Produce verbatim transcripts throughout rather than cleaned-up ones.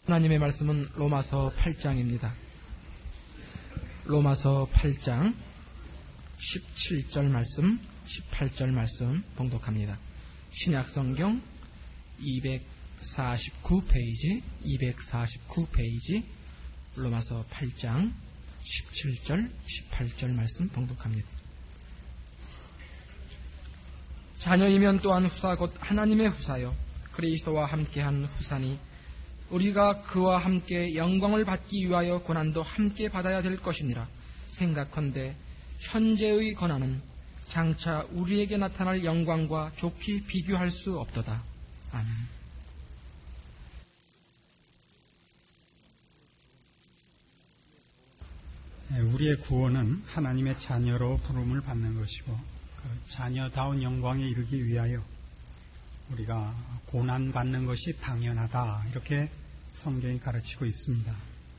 하나님의 말씀은 로마서 팔 장입니다. 로마서 팔 장 십칠 절 말씀, 십팔 절 말씀 봉독합니다. 신약성경 이백사십구 페이지, 이백사십구 페이지, 로마서 팔 장 십칠 절, 십팔 절 말씀 봉독합니다. 자녀이면 또한 후사 곧 하나님의 후사요 그리스도와 함께한 후사니 우리가 그와 함께 영광을 받기 위하여 고난도 함께 받아야 될 것이니라. 생각컨대 현재의 고난은 장차 우리에게 나타날 영광과 좋게 비교할 수 없도다. 아멘. 우리의 구원은 하나님의 자녀로 부름을 받는 것이고 그 자녀다운 영광에 이르기 위하여 우리가 고난받는 것이 당연하다, 이렇게 성경이 가르치고 있습니다.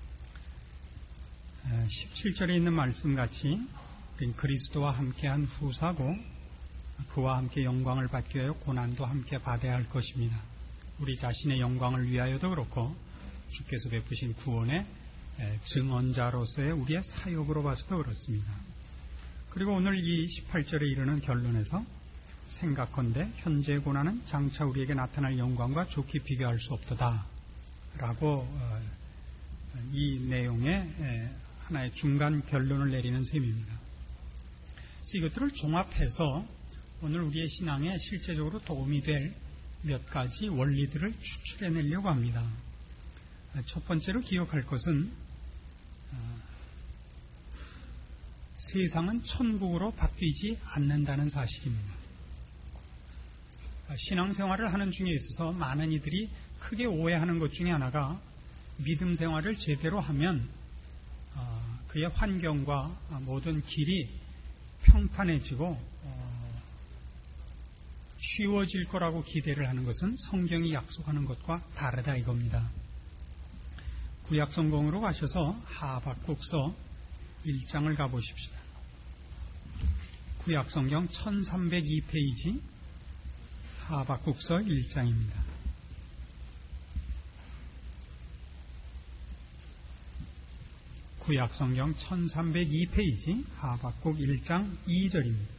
십칠 절에 있는 말씀같이 그리스도와 함께한 후사고 그와 함께 영광을 받기 위하여 고난도 함께 받아야 할 것입니다. 우리 자신의 영광을 위하여도 그렇고 주께서 베푸신 구원의 증언자로서의 우리의 사역으로 봐서도 그렇습니다. 그리고 오늘 이 십팔 절에 이르는 결론에서 생각컨대 현재의 고난은 장차 우리에게 나타날 영광과 좋게 비교할 수 없도다 라고 이 내용의 하나의 중간 결론을 내리는 셈입니다. 그래서 이것들을 종합해서 오늘 우리의 신앙에 실제적으로 도움이 될 몇 가지 원리들을 추출해내려고 합니다. 첫 번째로 기억할 것은 세상은 천국으로 바뀌지 않는다는 사실입니다. 신앙생활을 하는 중에 있어서 많은 이들이 크게 오해하는 것 중에 하나가 믿음 생활을 제대로 하면 그의 환경과 모든 길이 평탄해지고 쉬워질 거라고 기대를 하는 것은 성경이 약속하는 것과 다르다 이겁니다. 구약성경으로 가셔서 하박국서 일 장을 가보십시다. 구약성경 천삼백이 페이지 하박국서 일 장입니다. 구약성경 천삼백이 페이지 하박국 일 장 이 절입니다.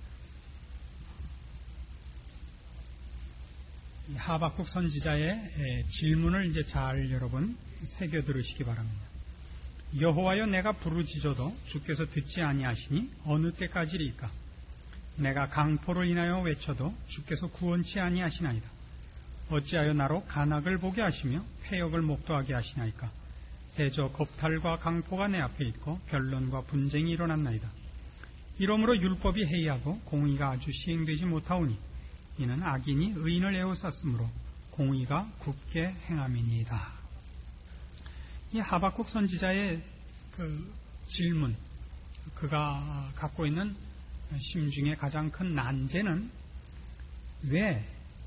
하박국 선지자의 질문을 이제 잘 여러분 새겨 들으시기 바랍니다. 여호와여, 내가 부르짖어도 주께서 듣지 아니하시니 어느 때까지리까? 내가 강포로 인하여 외쳐도 주께서 구원치 아니하시나이다. 어찌하여 나로 간악을 보게 하시며 패역을 목도하게 하시나이까? 대저 겁탈과 강포가 내 앞에 있고 변론과 분쟁이 일어났나이다. 이러므로 율법이 해이하고 공의가 아주 시행되지 못하오니 이는 악인이 의인을 에워쌌으므로 공의가 굳게 행함이니이다. 이 하박국 선지자의 그 질문, 그가 갖고 있는 심중의 가장 큰 난제는 왜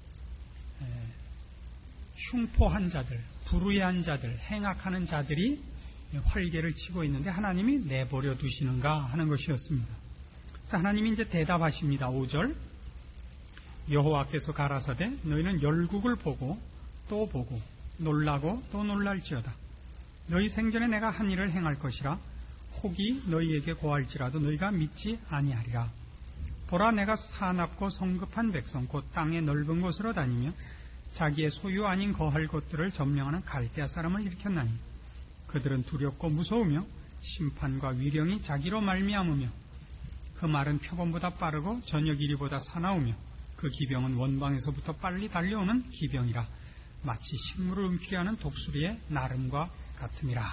흉포한 자들, 불의한 자들, 행악하는 자들이 활개를 치고 있는데 하나님이 내버려 두시는가 하는 것이었습니다. 하나님이 이제 대답하십니다. 오 절, 여호와께서 가라사대 너희는 열국을 보고 또 보고 놀라고 또 놀랄지어다. 너희 생전에 내가 한 일을 행할 것이라 혹이 너희에게 고할지라도 너희가 믿지 아니하리라. 보라, 내가 사납고 성급한 백성 곧 땅의 넓은 곳으로 다니며 자기의 소유 아닌 거할 것들을 점령하는 갈대아 사람을 일으켰나니 그들은 두렵고 무서우며 심판과 위령이 자기로 말미암으며 그 말은 표범보다 빠르고 저녁 이리보다 사나우며 그 기병은 원방에서부터 빨리 달려오는 기병이라 마치 식물을 움키게 하는 독수리의 나름과 같음이라.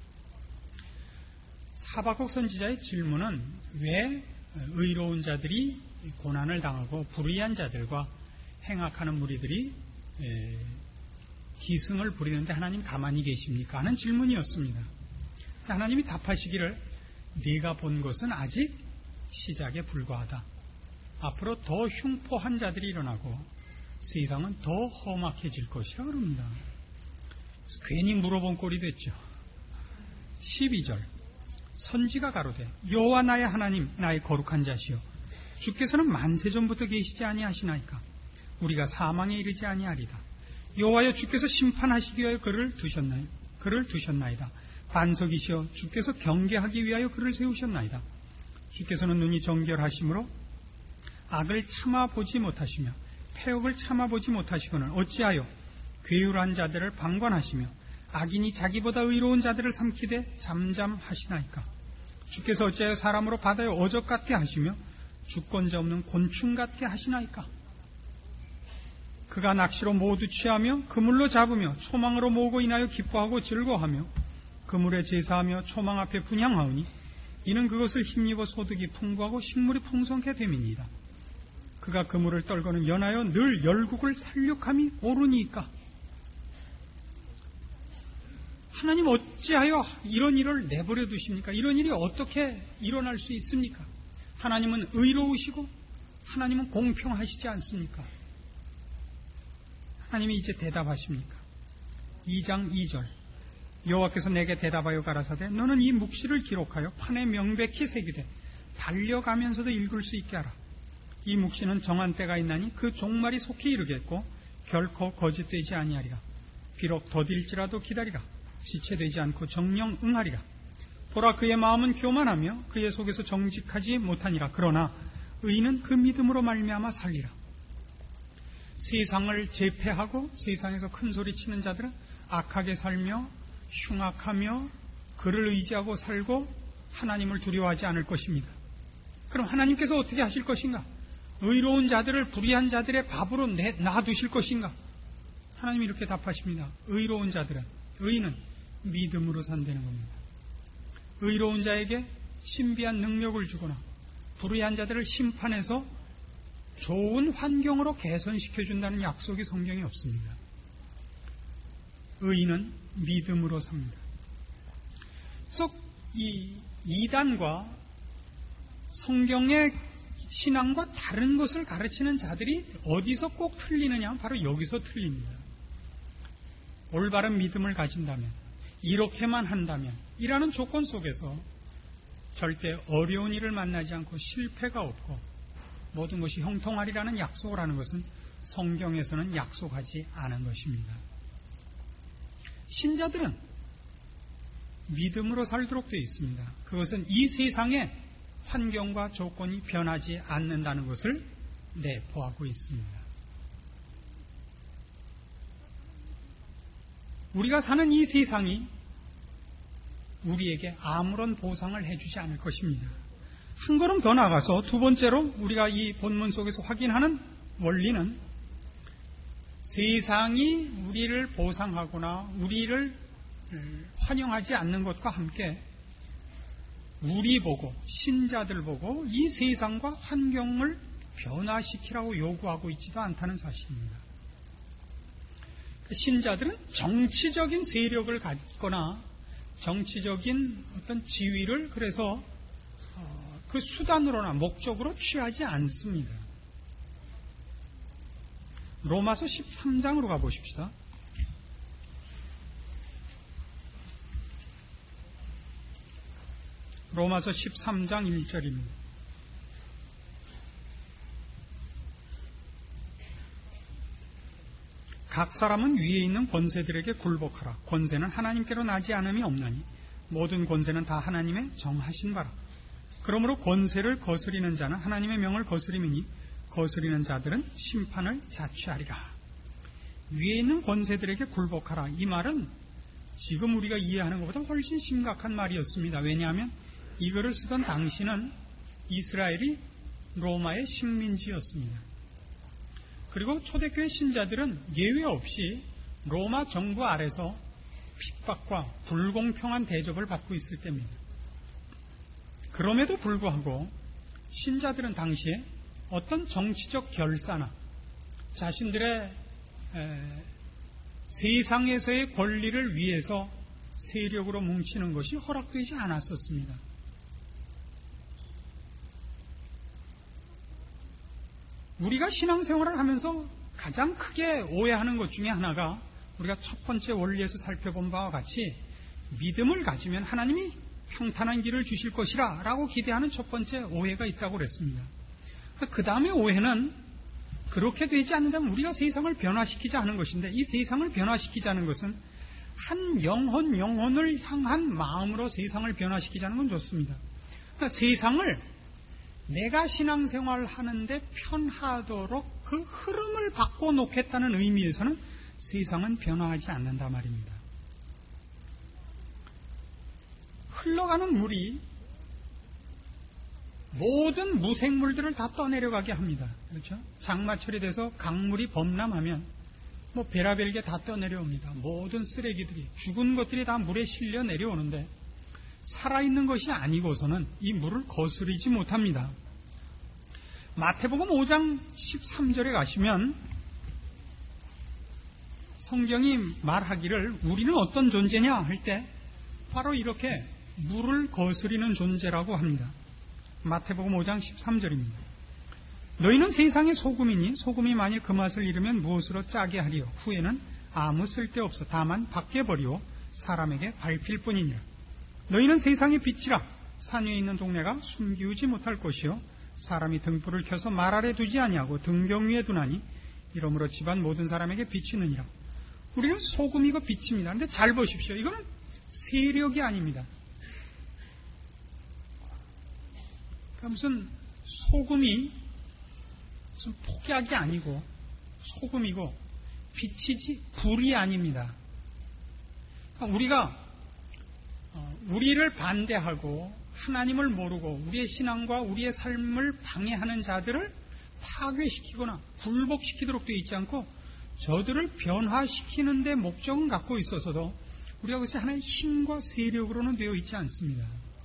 하박국 선지자의 질문은 왜 의로운 자들이 고난을 당하고 불의한 자들과 행악하는 무리들이 기승을 부리는데 하나님 가만히 계십니까? 하는 질문이었습니다. 하나님이 답하시기를 네가 본 것은 아직 시작에 불과하다. 앞으로 더 흉포한 자들이 일어나고 세상은 더 험악해질 것이라 그럽니다. 괜히 물어본 꼴이 됐죠. 십이 절, 선지가 가로되 여호와 나의 하나님, 나의 거룩한 자시요 주께서는 만세전부터 계시지 아니하시나이까? 우리가 사망에 이르지 아니하리다. 여호와여, 주께서 심판하시기 위하여 그를 두셨나요? 그를 두셨나이다. 반석이시여 주께서 경계하기 위하여 그를 세우셨나이다. 주께서는 눈이 정결하심으로 악을 참아보지 못하시며 패역을 참아보지 못하시거늘 어찌하여 괴율한 자들을 방관하시며 악인이 자기보다 의로운 자들을 삼키되 잠잠하시나이까. 주께서 어찌하여 사람으로 바다에 어적 같게 하시며 주권자 없는 곤충 같게 하시나이까. 그가 낚시로 모두 취하며 그물로 잡으며 초망으로 모으고 인하여 기뻐하고 즐거워하며 그물에 제사하며 초망 앞에 분향하오니 이는 그것을 힘입어 소득이 풍부하고 식물이 풍성케 됨이니이다. 그가 그물을 떨거는 연하여 늘 열국을 살육함이 옳으니까. 하나님 어찌하여 이런 일을 내버려 두십니까? 이런 일이 어떻게 일어날 수 있습니까? 하나님은 의로우시고 하나님은 공평하시지 않습니까? 하나님이 이제 대답하십니까? 이 장 이 절 여호와께서 내게 대답하여 가라사대 너는 이 묵시를 기록하여 판에 명백히 새기되 달려가면서도 읽을 수 있게 하라. 이 묵시는 정한 때가 있나니 그 종말이 속히 이르겠고 결코 거짓되지 아니하리라. 비록 더딜지라도 기다리라. 지체되지 않고 정령 응하리라. 보라 그의 마음은 교만하며 그의 속에서 정직하지 못하니라. 그러나 의인은 그 믿음으로 말미암아 살리라. 세상을 제패하고 세상에서 큰 소리 치는 자들은 악하게 살며 흉악하며 그를 의지하고 살고 하나님을 두려워하지 않을 것입니다. 그럼 하나님께서 어떻게 하실 것인가? 의로운 자들을 불의한 자들의 밥으로 내, 놔두실 것인가? 하나님이 이렇게 답하십니다. 의로운 자들은, 의인은 믿음으로 산다는 겁니다. 의로운 자에게 신비한 능력을 주거나 불의한 자들을 심판해서 좋은 환경으로 개선시켜준다는 약속이 성경에 없습니다. 의인은 믿음으로 삽니다. 그래서 이 이단과 성경의 신앙과 다른 것을 가르치는 자들이 어디서 꼭 틀리느냐 하면 바로 여기서 틀립니다. 올바른 믿음을 가진다면, 이렇게만 한다면 이라는 조건 속에서 절대 어려운 일을 만나지 않고 실패가 없고 모든 것이 형통하리라는 약속을 하는 것은 성경에서는 약속하지 않은 것입니다. 신자들은 믿음으로 살도록 되어 있습니다. 그것은 이 세상의 환경과 조건이 변하지 않는다는 것을 내포하고 있습니다. 우리가 사는 이 세상이 우리에게 아무런 보상을 해주지 않을 것입니다. 한 걸음 더 나가서 두 번째로 우리가 이 본문 속에서 확인하는 원리는 세상이 우리를 보상하거나 우리를 환영하지 않는 것과 함께 우리 보고 신자들 보고 이 세상과 환경을 변화시키라고 요구하고 있지도 않다는 사실입니다. 신자들은 정치적인 세력을 갖거나 정치적인 어떤 지위를 그래서 그 수단으로나 목적으로 취하지 않습니다. 로마서 십삼 장으로 가보십시다. 로마서 십삼 장 일 절입니다. 각 사람은 위에 있는 권세들에게 굴복하라. 권세는 하나님께로 나지 않음이 없나니 모든 권세는 다 하나님의 정하신 바라. 그러므로 권세를 거스리는 자는 하나님의 명을 거스림이니 거스리는 자들은 심판을 자취하리라. 위에 있는 권세들에게 굴복하라. 이 말은 지금 우리가 이해하는 것보다 훨씬 심각한 말이었습니다. 왜냐하면 이거를 쓰던 당시는 이스라엘이 로마의 식민지였습니다. 그리고 초대교회 신자들은 예외 없이 로마 정부 아래서 핍박과 불공평한 대접을 받고 있을 때입니다. 그럼에도 불구하고 신자들은 당시에 어떤 정치적 결사나 자신들의 에, 세상에서의 권리를 위해서 세력으로 뭉치는 것이 허락되지 않았었습니다. 우리가 신앙생활을 하면서 가장 크게 오해하는 것 중에 하나가 우리가 첫 번째 원리에서 살펴본 바와 같이 믿음을 가지면 하나님이 평탄한 길을 주실 것이라 라고 기대하는 첫 번째 오해가 있다고 그랬습니다. 그 다음에 오해는 그렇게 되지 않는다면 우리가 세상을 변화시키자 하는 것인데 이 세상을 변화시키자는 것은 한 영혼 영혼을 향한 마음으로 세상을 변화시키자는 건 좋습니다. 그러니까 세상을 내가 신앙생활을 하는데 편하도록 그 흐름을 바꿔놓겠다는 의미에서는 세상은 변화하지 않는다 말입니다. 흘러가는 물이 모든 무생물들을 다 떠내려가게 합니다. 그렇죠? 장마철이 돼서 강물이 범람하면 뭐 베라벨게 다 떠내려옵니다. 모든 쓰레기들이, 죽은 것들이 다 물에 실려 내려오는데 살아있는 것이 아니고서는 이 물을 거스르지 못합니다. 마태복음 오 장 십삼 절에 가시면 성경이 말하기를 우리는 어떤 존재냐 할 때 바로 이렇게 물을 거스리는 존재라고 합니다. 마태복음 오 장 십삼 절입니다. 너희는 세상의 소금이니 소금이 만일 그 맛을 잃으면 무엇으로 짜게 하리요? 후에는 아무 쓸데없어 다만 밖에 버리고 사람에게 밟힐 뿐이니라. 너희는 세상의 빛이라. 산 위에 있는 동네가 숨기우지 못할 것이요 사람이 등불을 켜서 말 아래 두지 아니하고 등경 위에 두나니 이러므로 집안 모든 사람에게 비치느니라. 우리는 소금이고 빛입니다. 그런데 잘 보십시오. 이거는 세력이 아닙니다. 그러니까 무슨 소금이 무슨 폭약이 아니고 소금이고 빛이지 불이 아닙니다. 그러니까 우리가 우리를 반대하고 하나님을 모르고 우리의 신앙과 우리의 삶을 방해하는 자들을 파괴시키거나 굴복시키도록 되어 있지 않고 저들을 변화시키는 데 목적은 갖고 있어서도 우리가 그것이 하나의 힘과 세력으로는 되어 있지 않습니다.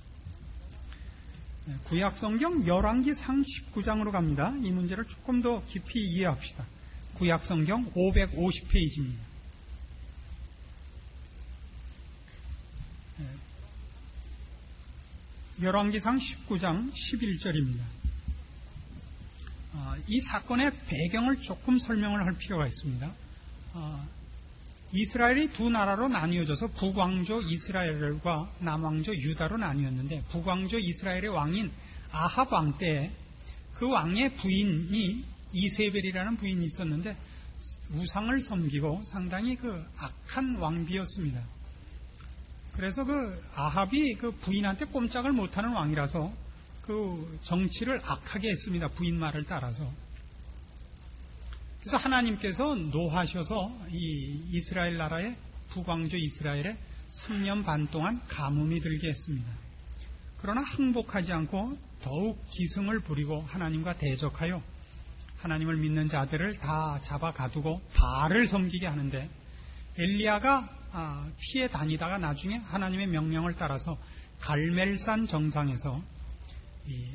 구약성경 열왕기상 십구 장으로 갑니다. 이 문제를 조금 더 깊이 이해합시다. 구약성경 오백오십 페이지입니다. 열왕기상 십구 장 십일 절입니다. 이 사건의 배경을 조금 설명을 할 필요가 있습니다. 이스라엘이 두 나라로 나뉘어져서 북왕조 이스라엘과 남왕조 유다로 나뉘었는데 북왕조 이스라엘의 왕인 아합 왕 때 그 왕의 부인이 이세벨이라는 부인이 있었는데 우상을 섬기고 상당히 그 악한 왕비였습니다. 그래서 그 아합이 그 부인한테 꼼짝을 못하는 왕이라서 그 정치를 악하게 했습니다. 부인 말을 따라서. 그래서 하나님께서 노하셔서 이 이스라엘 나라의 북왕조 이스라엘에 삼 년 반 동안 가뭄이 들게 했습니다. 그러나 항복하지 않고 더욱 기승을 부리고 하나님과 대적하여 하나님을 믿는 자들을 다 잡아 가두고 바알을 섬기게 하는데 엘리야가 피해 다니다가 나중에 하나님의 명령을 따라서 갈멜산 정상에서 이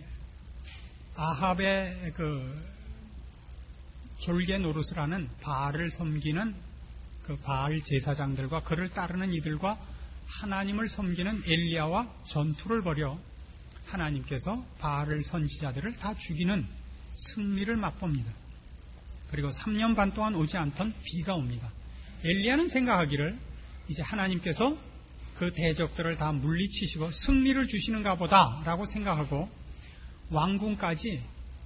아합의 그 졸개 노릇을 하는 바알을 섬기는 그 바알 제사장들과 그를 따르는 이들과 하나님을 섬기는 엘리야와 전투를 벌여 하나님께서 바알 선지자들을 다 죽이는 승리를 맛봅니다. 그리고 삼 년 반 동안 오지 않던 비가 옵니다. 엘리야는 생각하기를 이제 하나님께서 그 대적들을 다 물리치시고 승리를 주시는가 보다라고 생각하고 왕궁까지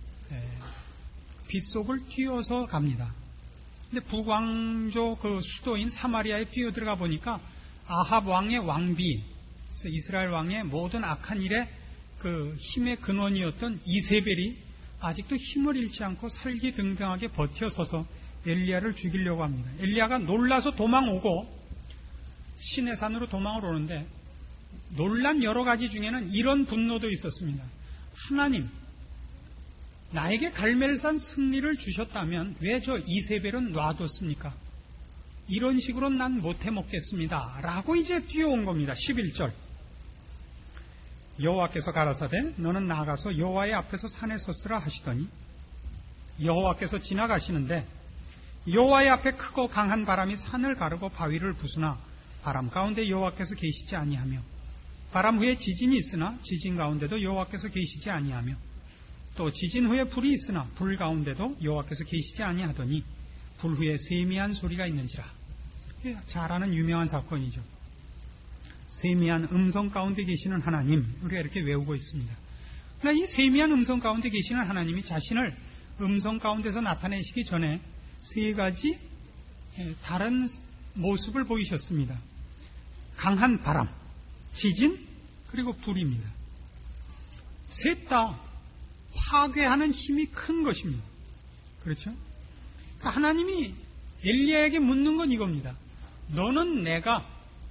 빗속을 뛰어서 갑니다. 근데 북왕조 그 수도인 사마리아에 뛰어들어가 보니까 아합 왕의 왕비, 그래서 이스라엘 왕의 모든 악한 일에 그 힘의 근원이었던 이세벨이 아직도 힘을 잃지 않고 살기등등하게 버텨서서 엘리야를 죽이려고 합니다. 엘리야가 놀라서 도망오고 시내산으로 도망을 오는데 놀란 여러 가지 중에는 이런 분노도 있었습니다. 하나님, 나에게 갈멜산 승리를 주셨다면 왜 저 이세벨은 놔뒀습니까? 이런 식으로는 난 못해 먹겠습니다. 라고 이제 뛰어온 겁니다. 십일 절. 여호와께서 가라사대 너는 나가서 여호와의 앞에서 산에 섰으라 하시더니 여호와께서 지나가시는데 여호와의 앞에 크고 강한 바람이 산을 가르고 바위를 부수나 바람 가운데 여호와께서 계시지 아니하며 바람 후에 지진이 있으나 지진 가운데도 여호와께서 계시지 아니하며 또 지진 후에 불이 있으나 불 가운데도 여호와께서 계시지 아니하더니 불 후에 세미한 소리가 있는지라. 잘 아는 유명한 사건이죠. 세미한 음성 가운데 계시는 하나님, 우리가 이렇게 외우고 있습니다. 그러나 이 세미한 음성 가운데 계시는 하나님이 자신을 음성 가운데서 나타내시기 전에 세 가지 다른 모습을 보이셨습니다. 강한 바람, 지진, 그리고 불입니다. 셋 다 파괴하는 힘이 큰 것입니다. 그렇죠? 그러니까 하나님이 엘리야에게 묻는 건 이겁니다. 너는 내가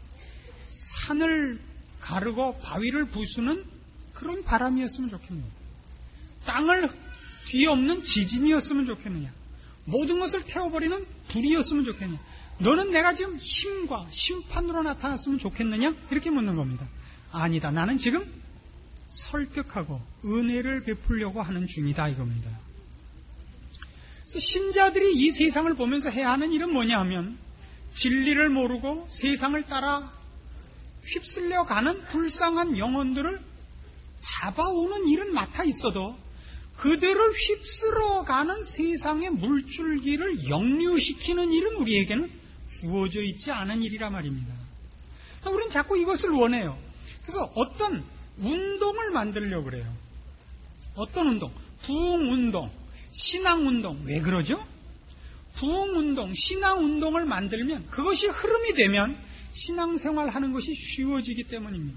산을 가르고 바위를 부수는 그런 바람이었으면 좋겠느냐? 땅을 뒤엎는 지진이었으면 좋겠느냐? 모든 것을 태워버리는 불이었으면 좋겠느냐? 너는 내가 지금 힘과 심판으로 나타났으면 좋겠느냐? 이렇게 묻는 겁니다. 아니다. 나는 지금 설득하고 은혜를 베풀려고 하는 중이다 이겁니다. 그래서 신자들이 이 세상을 보면서 해야 하는 일은 뭐냐 하면 진리를 모르고 세상을 따라 휩쓸려 가는 불쌍한 영혼들을 잡아오는 일은 맡아 있어도 그들을 휩쓸어 가는 세상의 물줄기를 역류시키는 일은 우리에게는 주어져 있지 않은 일이라 말입니다. 우리는 자꾸 이것을 원해요. 그래서 어떤 운동을 만들려고 그래요. 어떤 운동? 부흥운동, 신앙운동. 왜 그러죠? 부흥운동, 신앙운동을 만들면 그것이 흐름이 되면 신앙생활하는 것이 쉬워지기 때문입니다.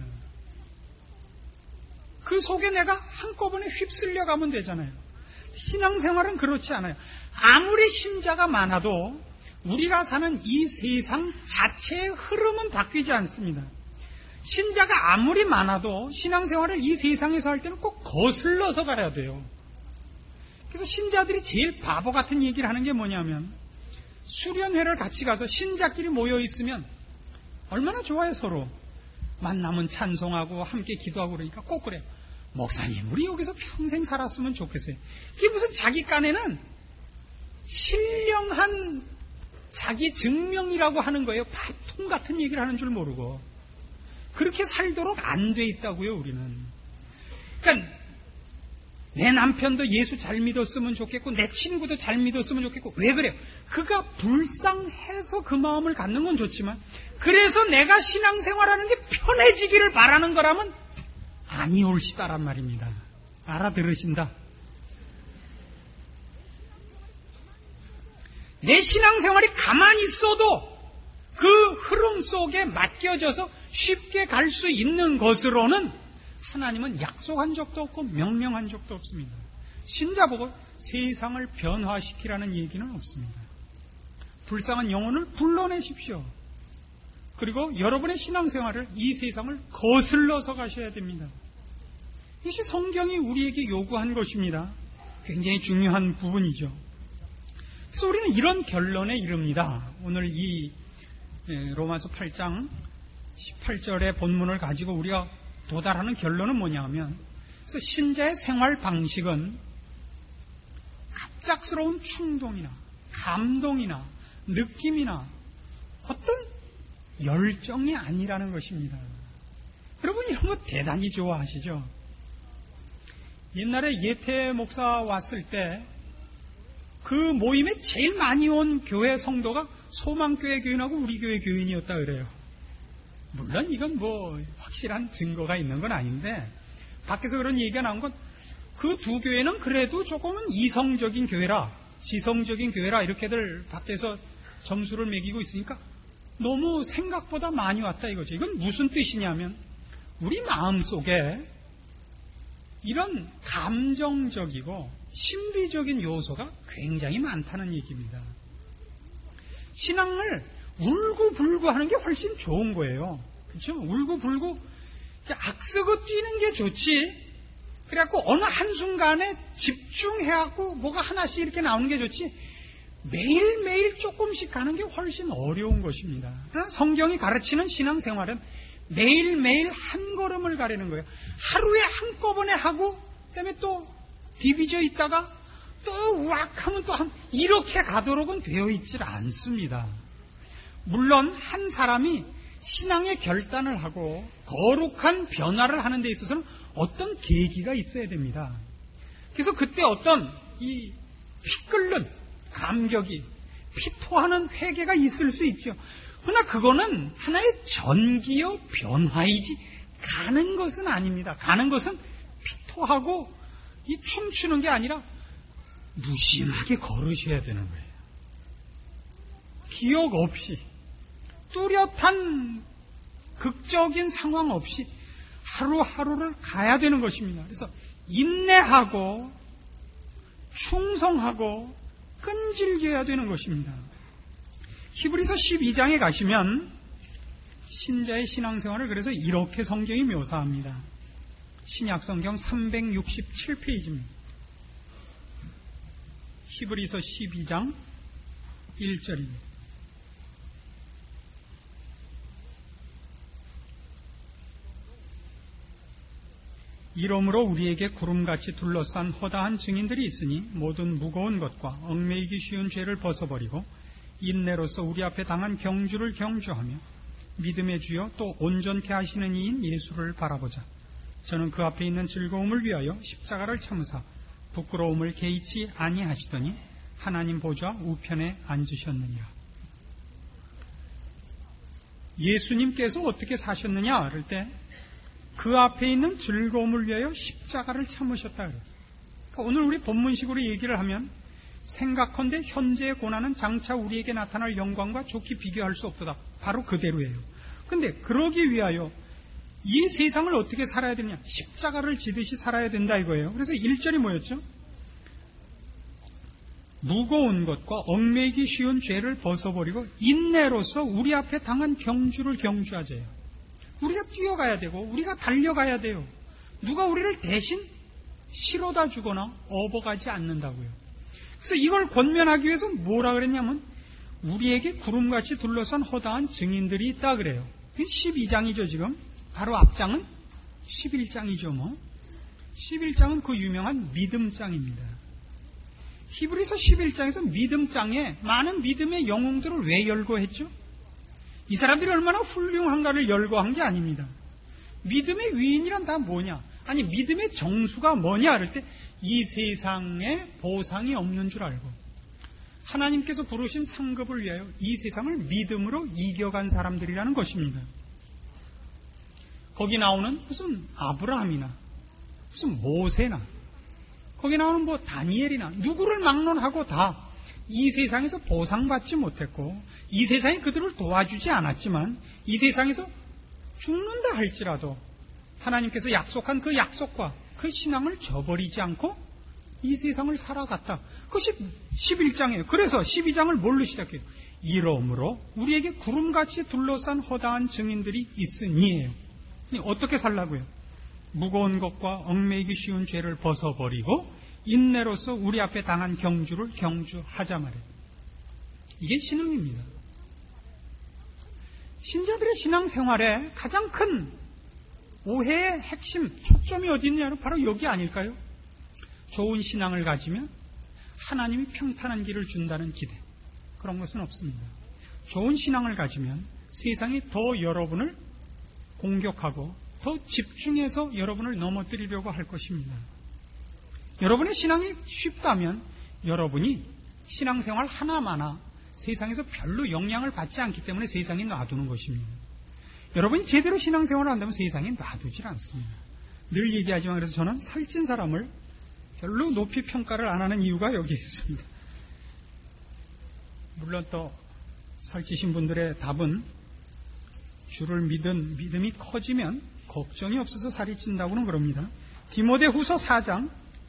그 속에 내가 한꺼번에 휩쓸려 가면 되잖아요. 신앙생활은 그렇지 않아요. 아무리 신자가 많아도 우리가 사는 이 세상 자체의 흐름은 바뀌지 않습니다. 신자가 아무리 많아도 신앙생활을 이 세상에서 할 때는 꼭 거슬러서 가야 돼요. 그래서 신자들이 제일 바보 같은 얘기를 하는 게 뭐냐면 수련회를 같이 가서 신자끼리 모여 있으면 얼마나 좋아요. 서로 만나면 찬송하고 함께 기도하고 그러니까 꼭 그래요. 목사님 우리 여기서 평생 살았으면 좋겠어요. 그게 무슨 자기 깐에는 신령한 자기 증명이라고 하는 거예요. 바통 같은 얘기를 하는 줄 모르고 그렇게 살도록 안 돼 있다고요. 우리는. 그러니까 내 남편도 예수 잘 믿었으면 좋겠고 내 친구도 잘 믿었으면 좋겠고 왜 그래요? 그가 불쌍해서 그 마음을 갖는 건 좋지만 그래서 내가 신앙생활하는 게 편해지기를 바라는 거라면 아니올시다란 말입니다. 알아들으신다? 내 신앙생활이 가만히 있어도 그 흐름 속에 맡겨져서 쉽게 갈 수 있는 것으로는 하나님은 약속한 적도 없고 명령한 적도 없습니다. 신자 보고 세상을 변화시키라는 얘기는 없습니다. 불쌍한 영혼을 불러내십시오. 그리고 여러분의 신앙생활을 이 세상을 거슬러서 가셔야 됩니다. 이것이 성경이 우리에게 요구한 것입니다. 굉장히 중요한 부분이죠. 그래서 우리는 이런 결론에 이릅니다. 오늘 이 로마서 팔 장 십팔 절의 본문을 가지고 우리가 도달하는 결론은 뭐냐 하면 그래서 신자의 생활 방식은 갑작스러운 충동이나 감동이나 느낌이나 어떤 열정이 아니라는 것입니다. 여러분 이런 거 대단히 좋아하시죠? 옛날에 예태 목사 왔을 때 그 모임에 제일 많이 온 교회 성도가 소망교회 교인하고 우리 교회 교인이었다 그래요. 물론 이건 뭐 확실한 증거가 있는 건 아닌데 밖에서 그런 얘기가 나온 건 그 두 교회는 그래도 조금은 이성적인 교회라 지성적인 교회라 이렇게들 밖에서 점수를 매기고 있으니까 너무 생각보다 많이 왔다 이거죠. 이건 무슨 뜻이냐면 우리 마음속에 이런 감정적이고 신비적인 요소가 굉장히 많다는 얘기입니다. 신앙을 울고불고 하는 게 훨씬 좋은 거예요. 그렇죠? 울고불고 악쓰고 뛰는 게 좋지. 그래갖고 어느 한순간에 집중해갖고 뭐가 하나씩 이렇게 나오는 게 좋지. 매일매일 조금씩 가는 게 훨씬 어려운 것입니다. 그러나 성경이 가르치는 신앙생활은 매일매일 한 걸음을 가리는 거예요. 하루에 한꺼번에 하고 그다음에 또 디비져 있다가 또 우악 하면 또 한 이렇게 가도록은 되어 있질 않습니다. 물론 한 사람이 신앙의 결단을 하고 거룩한 변화를 하는 데 있어서는 어떤 계기가 있어야 됩니다. 그래서 그때 어떤 이 피 끓는 감격이 피토하는 회개가 있을 수 있죠. 그러나 그거는 하나의 전기요 변화이지 가는 것은 아닙니다. 가는 것은 피토하고 이 춤추는 게 아니라 무심하게 걸으셔야 되는 거예요. 기억 없이 뚜렷한 극적인 상황 없이 하루하루를 가야 되는 것입니다. 그래서 인내하고 충성하고 끈질겨야 되는 것입니다. 히브리서 십이 장에 가시면 신자의 신앙생활을 그래서 이렇게 성경이 묘사합니다. 신약성경 삼백육십칠 페이지입니다. 히브리서 십이 장 일 절입니다. 이러므로 우리에게 구름같이 둘러싼 허다한 증인들이 있으니 모든 무거운 것과 얽매이기 쉬운 죄를 벗어버리고 인내로서 우리 앞에 당한 경주를 경주하며 믿음의 주여 또 온전케 하시는 이인 예수를 바라보자. 저는 그 앞에 있는 즐거움을 위하여 십자가를 참으사 부끄러움을 개의치 아니하시더니 하나님 보좌 우편에 앉으셨느니라. 예수님께서 어떻게 사셨느냐 그럴 때 그 앞에 있는 즐거움을 위하여 십자가를 참으셨다 그래요. 그러니까 오늘 우리 본문식으로 얘기를 하면 생각컨대 현재의 고난은 장차 우리에게 나타날 영광과 좋게 비교할 수 없도다. 바로 그대로예요. 그런데 그러기 위하여 이 세상을 어떻게 살아야 되느냐? 십자가를 지듯이 살아야 된다 이거예요. 그래서 일 절이 뭐였죠? 무거운 것과 얽매이기 쉬운 죄를 벗어버리고 인내로서 우리 앞에 당한 경주를 경주하자요. 우리가 뛰어가야 되고 우리가 달려가야 돼요. 누가 우리를 대신 실어다 주거나 업어가지 않는다고요. 그래서 이걸 권면하기 위해서 뭐라 그랬냐면 우리에게 구름같이 둘러싼 허다한 증인들이 있다 그래요. 십이 장이죠 지금. 바로 앞장은 십일 장이죠 뭐. 십일 장은 그 유명한 믿음장입니다. 히브리서 십일 장에서 믿음장에 많은 믿음의 영웅들을 왜 열거했죠? 이 사람들이 얼마나 훌륭한가를 열거한 게 아닙니다. 믿음의 위인이란 다 뭐냐? 아니 믿음의 정수가 뭐냐 그럴 때 이 세상에 보상이 없는 줄 알고 하나님께서 부르신 상급을 위하여 이 세상을 믿음으로 이겨간 사람들이라는 것입니다. 거기 나오는 무슨 아브라함이나 무슨 모세나 거기 나오는 뭐 다니엘이나 누구를 막론하고 다 이 세상에서 보상받지 못했고 이 세상이 그들을 도와주지 않았지만 이 세상에서 죽는다 할지라도 하나님께서 약속한 그 약속과 그 신앙을 저버리지 않고 이 세상을 살아갔다. 그것이 십일 장이에요. 그래서 십이 장을 뭘로 시작해요? 이러므로 우리에게 구름같이 둘러싼 허다한 증인들이 있으니에요. 어떻게 살라고요? 무거운 것과 얽매이기 쉬운 죄를 벗어버리고 인내로서 우리 앞에 당한 경주를 경주하자 말이에요. 이게 신앙입니다. 신자들의 신앙생활에 가장 큰 오해의 핵심, 초점이 어디 있냐면 바로 여기 아닐까요? 좋은 신앙을 가지면 하나님이 평탄한 길을 준다는 기대. 그런 것은 없습니다. 좋은 신앙을 가지면 세상이 더 여러분을 공격하고 더 집중해서 여러분을 넘어뜨리려고 할 것입니다. 여러분의 신앙이 쉽다면 여러분이 신앙생활 하나마나 세상에서 별로 영향을 받지 않기 때문에 세상에 놔두는 것입니다. 여러분이 제대로 신앙생활을 한다면 세상에 놔두질 않습니다. 늘 얘기하지만 그래서 저는 살찐 사람을 별로 높이 평가를 안 하는 이유가 여기에 있습니다. 물론 또 살찌신 분들의 답은 주를 믿은 믿음이 커지면 걱정이 없어서 살이 찐다고는 그럽니다. 디모데후서 사 장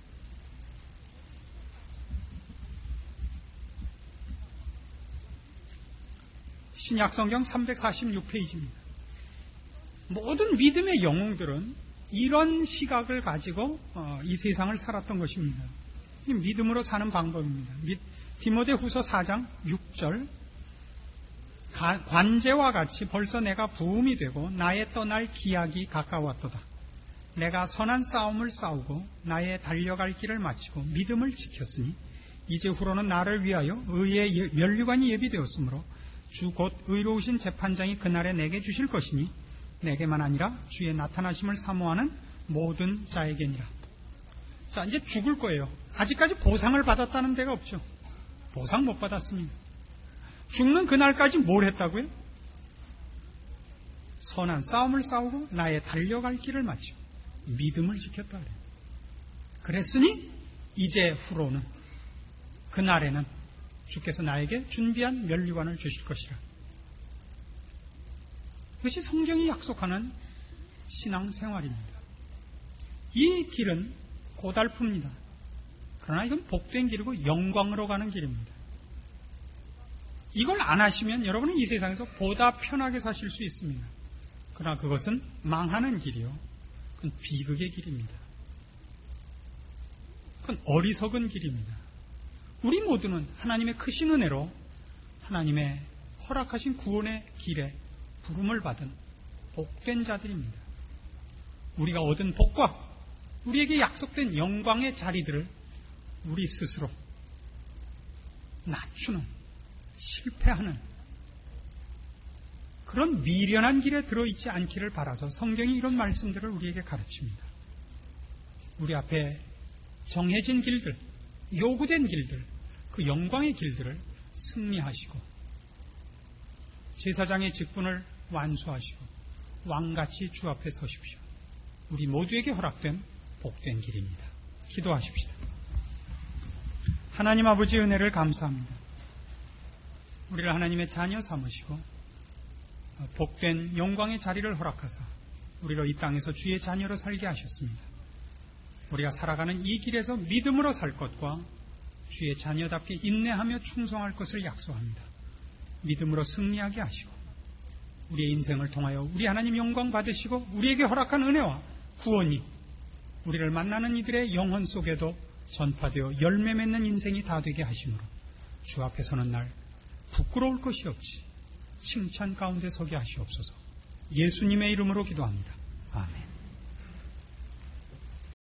신약성경 삼백사십육 페이지입니다. 모든 믿음의 영웅들은 이런 시각을 가지고 이 세상을 살았던 것입니다. 믿음으로 사는 방법입니다. 디모데후서 사 장 육 절 관제와 같이 벌써 내가 부음이 되고 나의 떠날 기약이 가까웠도다. 내가 선한 싸움을 싸우고 나의 달려갈 길을 마치고 믿음을 지켰으니 이제 후로는 나를 위하여 의의 면류관이 예비되었으므로 주 곧 의로우신 재판장이 그날에 내게 주실 것이니 내게만 아니라 주의 나타나심을 사모하는 모든 자에게니라. 자, 이제 죽을 거예요. 아직까지 보상을 받았다는 데가 없죠. 보상 못 받았습니다. 죽는 그날까지 뭘 했다고요? 선한 싸움을 싸우고 나의 달려갈 길을 마치고 믿음을 지켰다 그래요. 그랬으니 이제 후로는 그날에는 주께서 나에게 준비한 면류관을 주실 것이라. 이것이 성경이 약속하는 신앙생활입니다. 이 길은 고달픕니다. 그러나 이건 복된 길이고 영광으로 가는 길입니다. 이걸 안 하시면 여러분은 이 세상에서 보다 편하게 사실 수 있습니다. 그러나 그것은 망하는 길이요. 그건 비극의 길입니다. 그건 어리석은 길입니다. 우리 모두는 하나님의 크신 은혜로 하나님의 허락하신 구원의 길에 부름을 받은 복된 자들입니다. 우리가 얻은 복과 우리에게 약속된 영광의 자리들을 우리 스스로 낮추는, 실패하는 그런 미련한 길에 들어있지 않기를 바라서 성경이 이런 말씀들을 우리에게 가르칩니다. 우리 앞에 정해진 길들, 요구된 길들, 그 영광의 길들을 승리하시고 제사장의 직분을 완수하시고 왕같이 주 앞에 서십시오. 우리 모두에게 허락된 복된 길입니다. 기도하십시다. 하나님 아버지 은혜를 감사합니다. 우리를 하나님의 자녀 삼으시고 복된 영광의 자리를 허락하사 우리로 이 땅에서 주의 자녀로 살게 하셨습니다. 우리가 살아가는 이 길에서 믿음으로 살 것과 주의 자녀답게 인내하며 충성할 것을 약속합니다. 믿음으로 승리하게 하시고 우리의 인생을 통하여 우리 하나님 영광 받으시고 우리에게 허락한 은혜와 구원이 우리를 만나는 이들의 영혼 속에도 전파되어 열매 맺는 인생이 다 되게 하심으로 주 앞에 서는 날 부끄러울 것이 없이 칭찬 가운데 서게 하시옵소서. 예수님의 이름으로 기도합니다. 아멘.